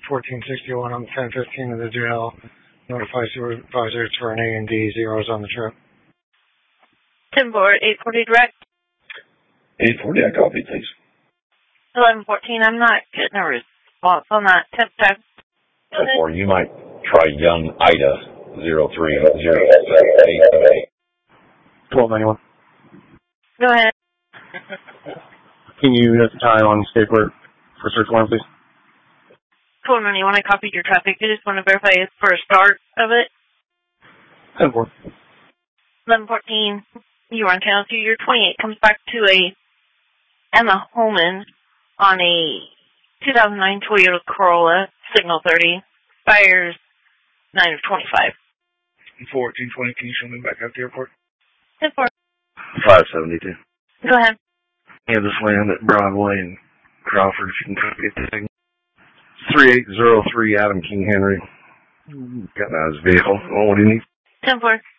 1461 on the 1015 of the jail. Notify supervisors for an A&D. Zeros on the trip. 10-4, 840 direct. 840, I copy, please. 1114, I'm not getting a response on that. 10-10. 10-4, you might try young Ida 03078. 1291. Go ahead. Can you note the time on Stapler for search warrant, please? 1291, I copied your traffic. I just want to verify it's for a start of it. 10-4. 1114, you are on channel 2. Your 28 comes back to a Emma Holman on a 2009 Toyota Corolla, signal 30, fires 9 of 25. 1420, can you show me back out the airport? 10-4. 572. Go ahead. Yeah, this land at Broadway and Crawford, if you can copy it the thing. 3803 Adam King Henry. Got out of his vehicle. Oh, what do you need? 10-4.